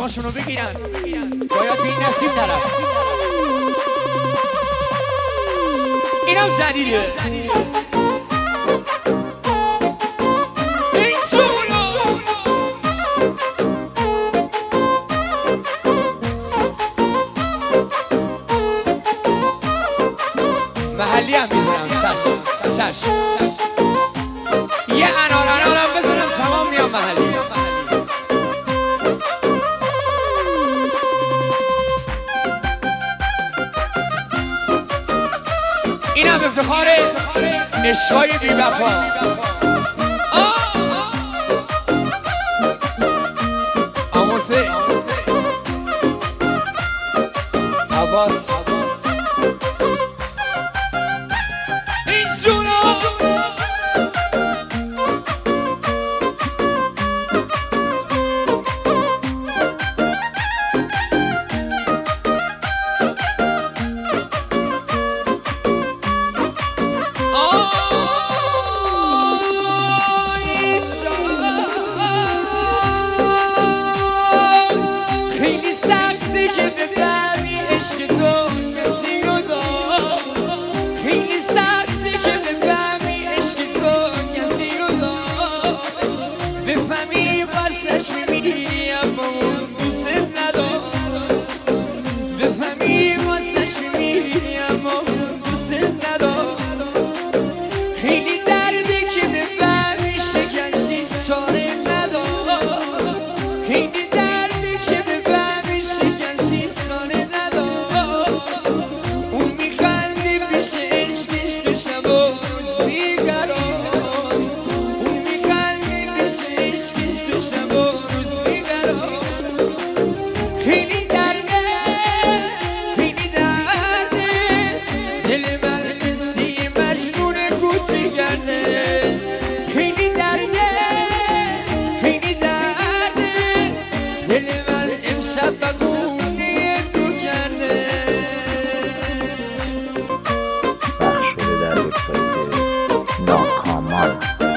چشماشونو بگیرن باید به این نسیم طرف اینم جدیده این شونو محلی هم میزنم سش یه انارم بزنم تمام میام محلی اینم افتخار عشقای بی وفا آموزه عباس این جونا خیلی سخته که بفهمی عشق تو کسی رو دار خیلی سخته که بفهمی عشق تو کسی رو دار بفهمی واسش میمیری اما اون دوست ندار بفهمی واسش میمیری اما اون دوست ندار خیلی درده که بفهمی شکستی چاره ندار خیلی درده که بفهمی شکستی چاره ندار اون میخنده پیش عشقش تو شب و روز بیقرار اون میخنده پیش عشقش تو شب و روز بیقرار خیلی درده دل من مستی مجنون کوچی کرده خیلی درده دل من امشب بگونه تو کرده پخش شده در وبسایت ناکامان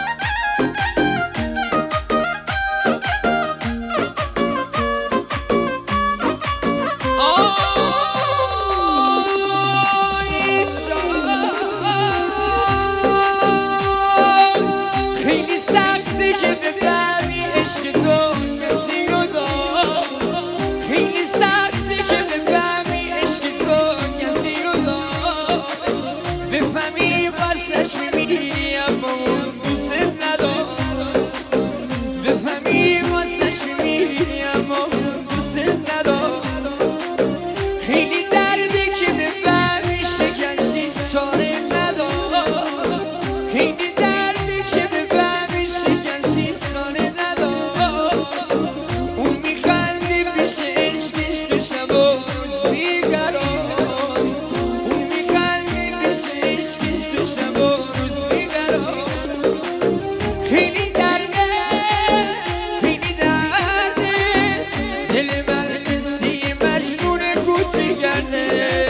خیلی سخته که بفهمی عشق تو کسی رو دار خیلی سخته که بفهمی عشق تو کسی رو دار بفهمی واسش میمیری اما اون دوست ندار بفهمی واسش میمیری اما اون دوست ندار خیلی درده که بفهمی شکستی چاره ندار خیلی درده که بفهمی شکستی چاره ندار اون میخنده پیش عشقش تو شب و روز بیقرار اون میخنده پیش عشقش تو شب و روز بیقرار خیلی درده دل من مستی مجنون کوچی کرده